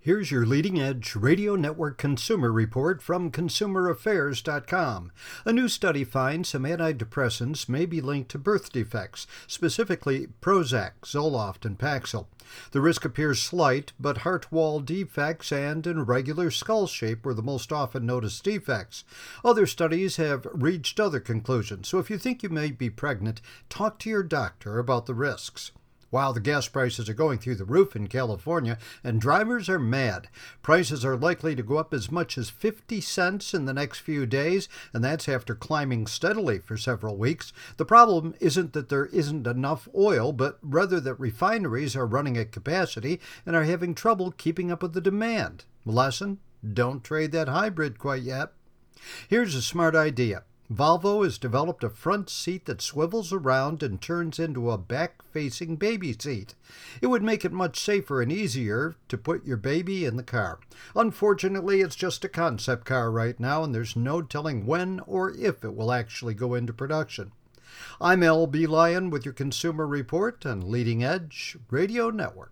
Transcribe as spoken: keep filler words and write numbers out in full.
Here's your leading edge radio network consumer report from consumer affairs dot com. A new study finds some antidepressants may be linked to birth defects, specifically Prozac, Zoloft, and Paxil. The risk appears slight, but heart wall defects and irregular skull shape were the most often noticed defects. Other studies have reached other conclusions, so if you think you may be pregnant, talk to your doctor about the risks. While the gas prices are going through the roof in California and drivers are mad, prices are likely to go up as much as fifty cents in the next few days, and that's after climbing steadily for several weeks. The problem isn't that there isn't enough oil, but rather that refineries are running at capacity and are having trouble keeping up with the demand. Lesson? Don't trade that hybrid quite yet. Here's a smart idea. Volvo has developed a front seat that swivels around and turns into a back-facing baby seat. It would make it much safer and easier to put your baby in the car. Unfortunately, it's just a concept car right now, and there's no telling when or if it will actually go into production. I'm L B. Lyon with your Consumer Report on Leading Edge Radio Network.